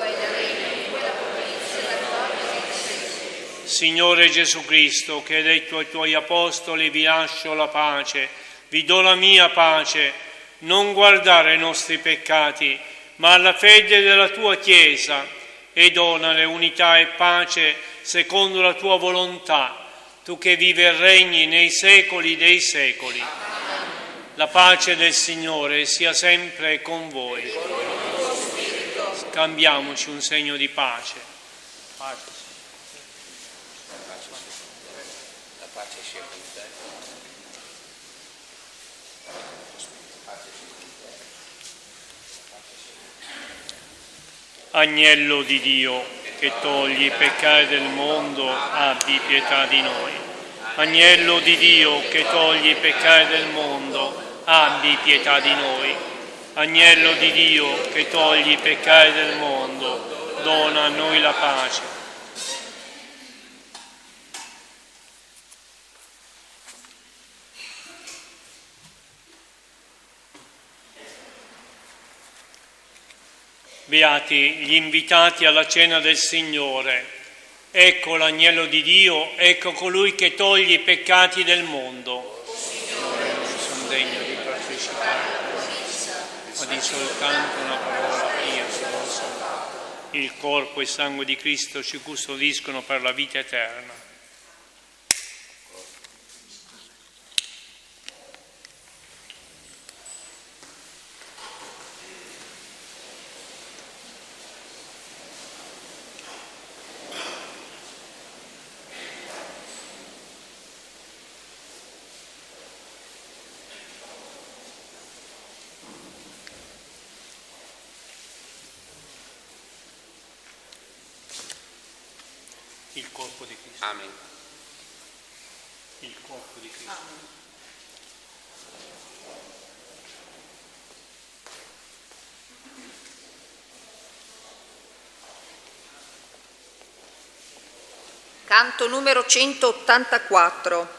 A: Signore Gesù Cristo, che hai detto ai tuoi apostoli: vi lascio la pace, vi do la mia pace, non guardare ai nostri peccati, ma alla fede della tua Chiesa, e donale unità e pace secondo la tua volontà, tu che vivi e regni nei secoli dei secoli. La pace del Signore sia sempre con voi. Scambiamoci un segno di pace.
C: La pace sia con te.
A: Agnello di Dio, che togli i peccati del mondo, abbi pietà di noi. Agnello di Dio, che togli i peccati del mondo, abbi pietà di noi. Agnello di Dio, che togli i peccati del mondo, dona a noi la pace. Beati gli invitati alla cena del Signore. Ecco l'agnello di Dio, ecco colui che toglie i peccati del mondo. Signore, non sono degno di partecipare, ma di soltanto una parola io sono salvato. Il corpo e il sangue di Cristo ci custodiscono per la vita eterna. Il corpo di Cristo.
C: Amen.
A: Il corpo di Cristo.
B: Amen. Canto numero 184.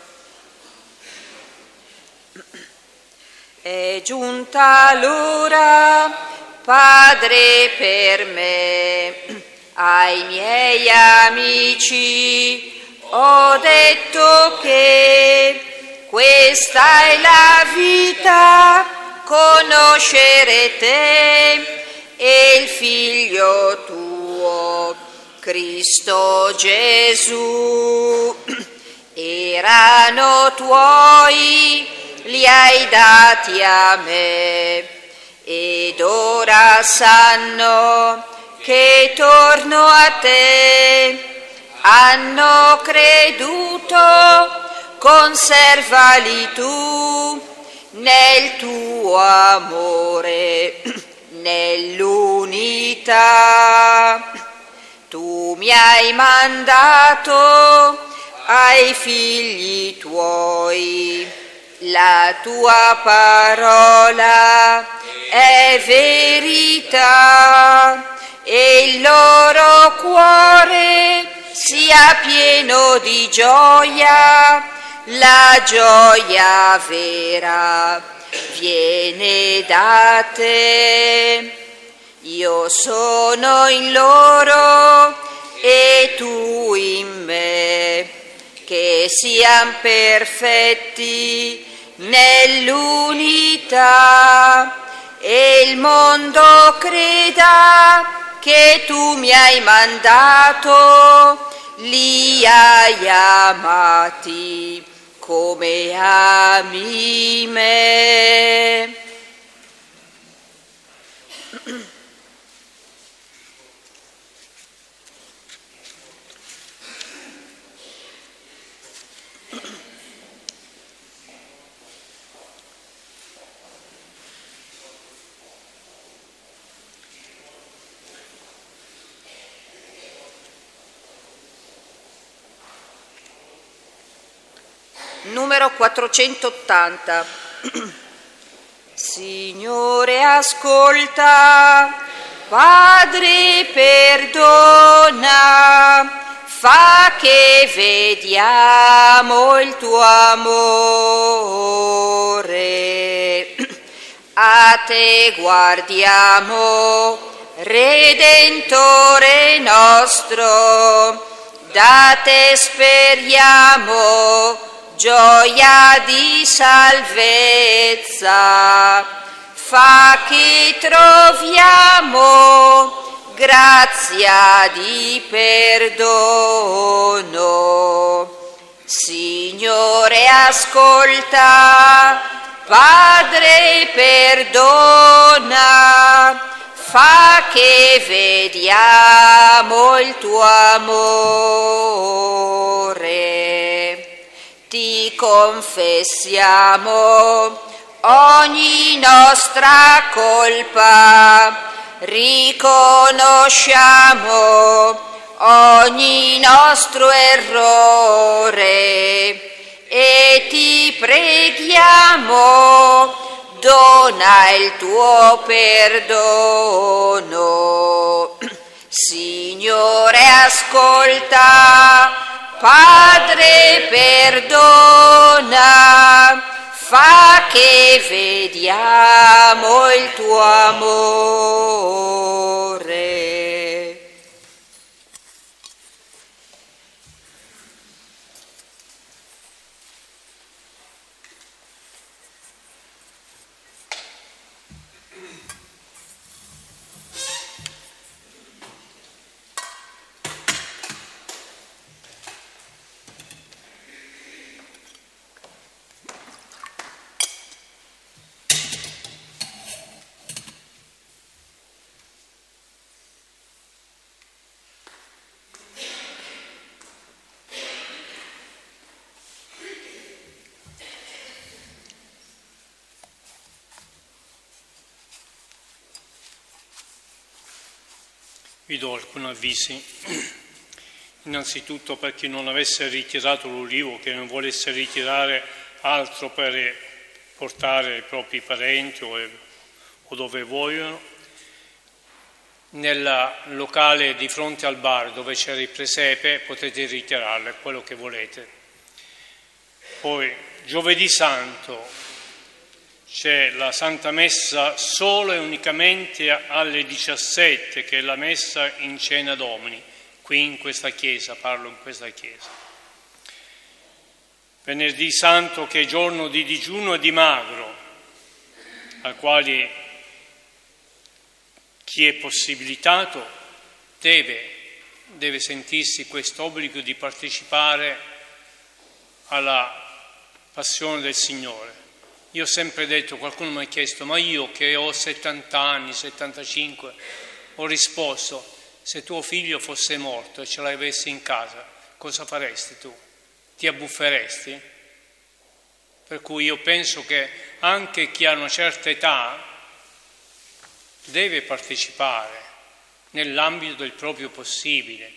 B: È giunta l'ora, Padre, per me. Ai miei amici ho detto che questa è la vita, conoscere te e il Figlio tuo, Cristo Gesù. Erano tuoi, li hai dati a me, ed ora sanno che torno a te. Hanno creduto, conservali tu nel tuo amore, nell'unità. Tu mi hai mandato ai figli tuoi, la tua parola è verità, e il loro cuore sia pieno di gioia, la gioia vera viene da te. Io sono in loro e tu in me, che siamo perfetti nell'unità, e il mondo creda che tu mi hai mandato, li hai amati come ami me. Numero 480. Signore, ascolta, Padre, perdona, fa che vediamo il tuo amore. A te guardiamo, Redentore nostro, da te speriamo gioia di salvezza. Fa che troviamo grazia di perdono. Signore, ascolta, Padre, perdona, fa che vediamo il tuo amore. Ti confessiamo ogni nostra colpa, riconosciamo ogni nostro errore e ti preghiamo, dona il tuo perdono. Signore, ascolta, Padre, perdona, fa che vediamo il tuo amore.
A: Vi do alcuni avvisi. Innanzitutto, per chi non avesse ritirato l'ulivo, che non volesse ritirare altro per portare ai propri parenti o dove vogliono, nel locale di fronte al bar dove c'era il presepe potete ritirarlo, è quello che volete. Poi giovedì santo c'è la Santa Messa solo e unicamente alle 17, che è la Messa in Cena Domini, qui in questa chiesa, parlo in questa chiesa. Venerdì Santo, che è giorno di digiuno e di magro, al quale chi è possibilitato deve sentirsi questo obbligo di partecipare alla passione del Signore. Io ho sempre detto, qualcuno mi ha chiesto, ma io che ho 70 anni, 75, ho risposto, se tuo figlio fosse morto e ce l'avessi in casa, cosa faresti tu? Ti abbufferesti? Per cui io penso che anche chi ha una certa età deve partecipare nell'ambito del proprio possibile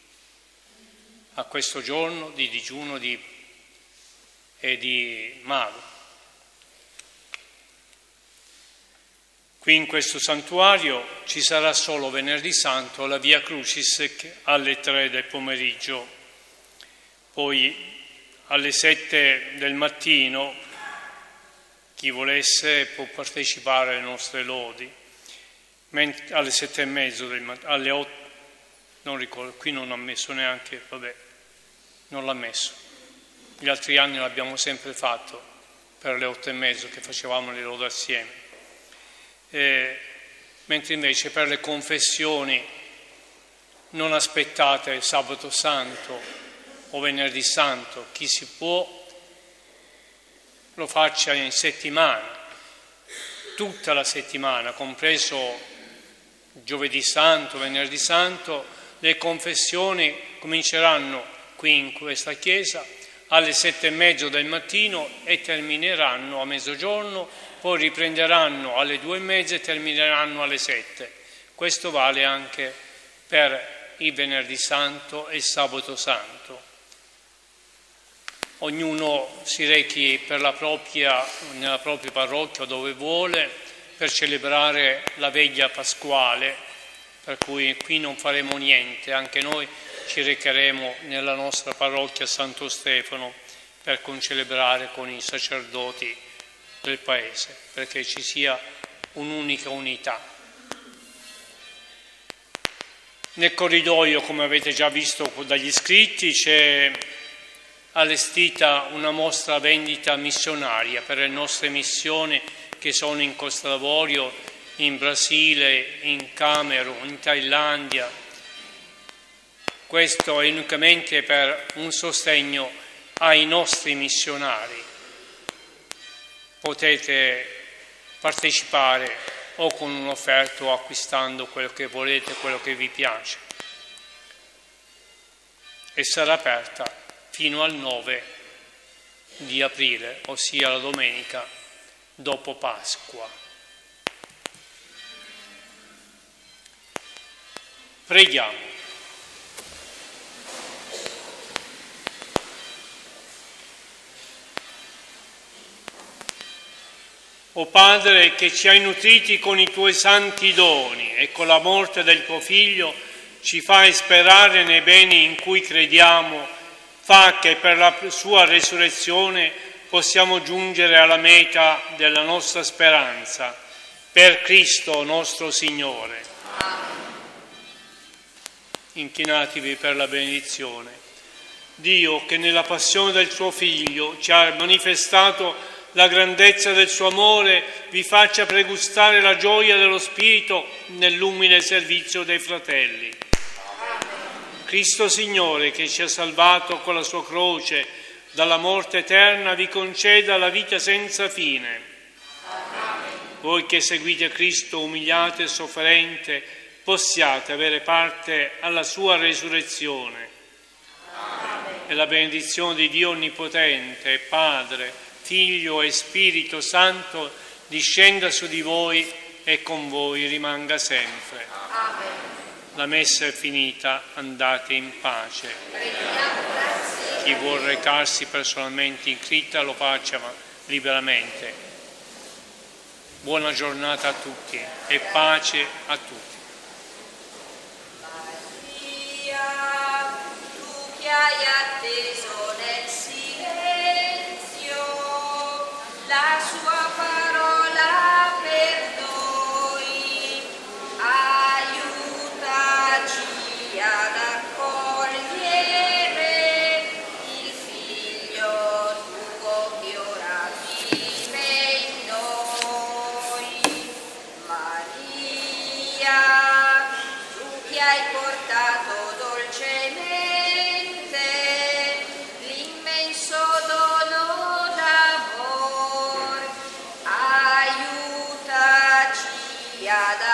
A: a questo giorno di digiuno e di mago. Qui in questo santuario ci sarà solo venerdì santo la Via Crucis alle 3 del pomeriggio, poi alle 7 del mattino chi volesse può partecipare alle nostre lodi, alle 7:30 del mattino, alle 8, non ricordo, qui non ha messo neanche, non l'ha messo, gli altri anni l'abbiamo sempre fatto per le 8:30 che facevamo le lodi assieme. Mentre invece per le confessioni non aspettate sabato santo o venerdì santo, chi si può lo faccia in settimana, tutta la settimana, compreso giovedì santo, venerdì santo. Le confessioni cominceranno qui in questa chiesa alle 7:30 del mattino e termineranno a mezzogiorno, poi riprenderanno alle 2:30 e termineranno alle 7. Questo vale anche per il venerdì santo e il sabato santo. Ognuno si rechi nella propria parrocchia dove vuole per celebrare la veglia pasquale, per cui qui non faremo niente, anche noi ci recheremo nella nostra parrocchia Santo Stefano per concelebrare con i sacerdoti del paese, perché ci sia un'unica unità. Nel corridoio, come avete già visto dagli scritti, c'è allestita una mostra vendita missionaria per le nostre missioni che sono in Costa d'Avorio, in Brasile, in Camerun, in Thailandia. Questo è unicamente per un sostegno ai nostri missionari. potete partecipare o con un'offerta o acquistando quello che volete, quello che vi piace. E sarà aperta fino al 9 di aprile, ossia la domenica dopo Pasqua. Preghiamo. O Padre, che ci hai nutriti con i tuoi santi doni e con la morte del tuo Figlio ci fai sperare nei beni in cui crediamo, fa che per la sua resurrezione possiamo giungere alla meta della nostra speranza, per Cristo nostro Signore. Inchinatevi per la benedizione. Dio, che nella passione del suo Figlio ci ha manifestato la grandezza del suo amore, vi faccia pregustare la gioia dello Spirito nell'umile servizio dei fratelli. Cristo Signore, che ci ha salvato con la sua croce dalla morte eterna, vi conceda la vita senza fine. Voi che seguite Cristo umiliato e sofferente, possiate avere parte alla sua resurrezione. E la benedizione di Dio Onnipotente, Padre, Figlio e Spirito Santo discenda su di voi e con voi rimanga sempre.
B: Amen.
A: La messa è finita, andate in pace. Chi vuol recarsi personalmente in cripta lo faccia liberamente. Buona giornata a tutti e pace a tutti.
B: Maria, tu che hai atteso nel silenzio la sua parola per noi, aiutaci ad accogliere il Figlio tuo che ora vive in noi. Maria, tu che hai portato dolcemente l'immenso dono d'amor, aiutaci ad